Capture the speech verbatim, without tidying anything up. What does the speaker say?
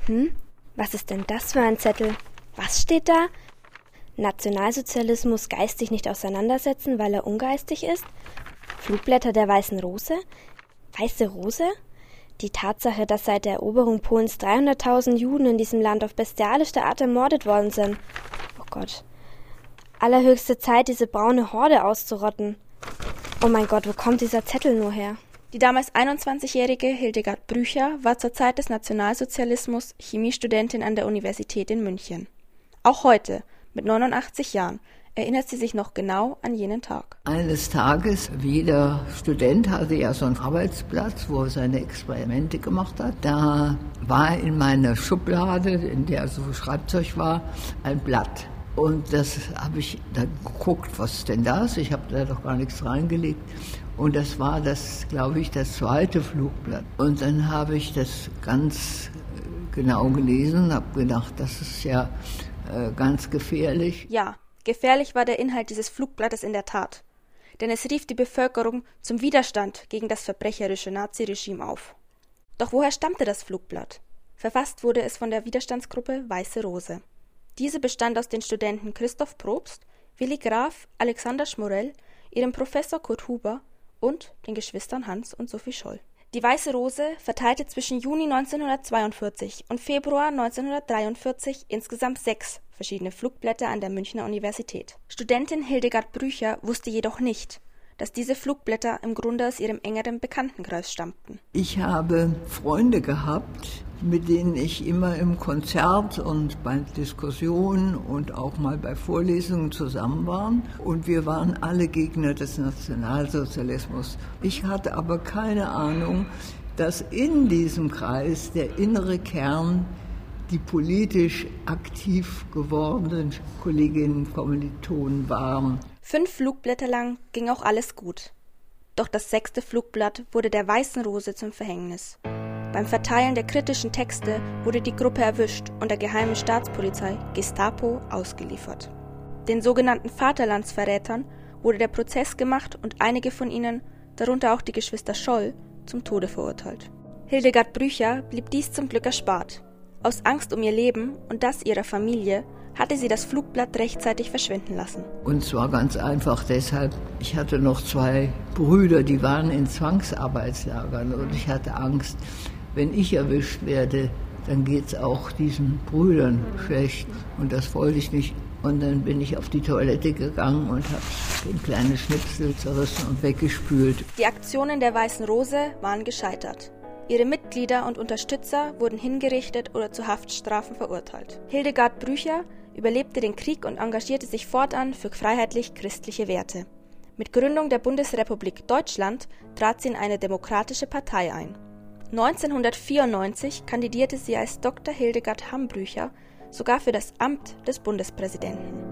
Hm, was ist denn das für ein Zettel? Was steht da? Nationalsozialismus geistig nicht auseinandersetzen, weil er ungeistig ist? Flugblätter der Weißen Rose? Weiße Rose? Die Tatsache, dass seit der Eroberung Polens dreihunderttausend Juden in diesem Land auf bestialischste Art ermordet worden sind. Oh Gott. Allerhöchste Zeit, diese braune Horde auszurotten. Oh mein Gott, wo kommt dieser Zettel nur her? Die damals einundzwanzigjährige Hildegard Brücher war zur Zeit des Nationalsozialismus Chemiestudentin an der Universität in München. Auch heute, mit neunundachtzig Jahren, erinnert sie sich noch genau an jenen Tag. Eines Tages, jeder Student hatte ja so einen Arbeitsplatz, wo er seine Experimente gemacht hat. Da war in meiner Schublade, in der so Schreibzeug war, ein Blatt. Und das habe ich dann geguckt, was ist denn das? Ich habe da doch gar nichts reingelegt. Und das war das, glaube ich, das zweite Flugblatt. Und dann habe ich das ganz genau gelesen, habe gedacht, das ist ja äh, ganz gefährlich. Ja, gefährlich war der Inhalt dieses Flugblattes in der Tat. Denn es rief die Bevölkerung zum Widerstand gegen das verbrecherische Naziregime auf. Doch woher stammte das Flugblatt? Verfasst wurde es von der Widerstandsgruppe Weiße Rose. Diese bestand aus den Studenten Christoph Probst, Willi Graf, Alexander Schmorell, ihrem Professor Kurt Huber und den Geschwistern Hans und Sophie Scholl. Die Weiße Rose verteilte zwischen Juni neunzehnhundertzweiundvierzig und Februar neunzehnhundertdreiundvierzig insgesamt sechs verschiedene Flugblätter an der Münchner Universität. Studentin Hildegard Brücher wusste jedoch nicht, dass diese Flugblätter im Grunde aus ihrem engeren Bekanntenkreis stammten. Ich habe Freunde gehabt, mit denen ich immer im Konzert und bei Diskussionen und auch mal bei Vorlesungen zusammen war. Und wir waren alle Gegner des Nationalsozialismus. Ich hatte aber keine Ahnung, dass in diesem Kreis der innere Kern die politisch aktiv gewordenen Kolleginnen und Kommilitonen waren. Fünf Flugblätter lang ging auch alles gut. Doch das sechste Flugblatt wurde der Weißen Rose zum Verhängnis. Beim Verteilen der kritischen Texte wurde die Gruppe erwischt und der geheimen Staatspolizei Gestapo ausgeliefert. Den sogenannten Vaterlandsverrätern wurde der Prozess gemacht und einige von ihnen, darunter auch die Geschwister Scholl, zum Tode verurteilt. Hildegard Brücher blieb dies zum Glück erspart. Aus Angst um ihr Leben und das ihrer Familie hatte sie das Flugblatt rechtzeitig verschwinden lassen. Und zwar ganz einfach deshalb, ich hatte noch zwei Brüder, die waren in Zwangsarbeitslagern und ich hatte Angst, wenn ich erwischt werde, dann geht's auch diesen Brüdern schlecht und das wollte ich nicht. Und dann bin ich auf die Toilette gegangen und habe den kleinen Schnipsel zerrissen und weggespült. Die Aktionen der Weißen Rose waren gescheitert. Ihre Mitglieder und Unterstützer wurden hingerichtet oder zu Haftstrafen verurteilt. Hildegard Brücher überlebte den Krieg und engagierte sich fortan für freiheitlich-christliche Werte. Mit Gründung der Bundesrepublik Deutschland trat sie in eine demokratische Partei ein. neunzehnhundertvierundneunzig kandidierte sie als Doktor Hildegard Hambrücher sogar für das Amt des Bundespräsidenten.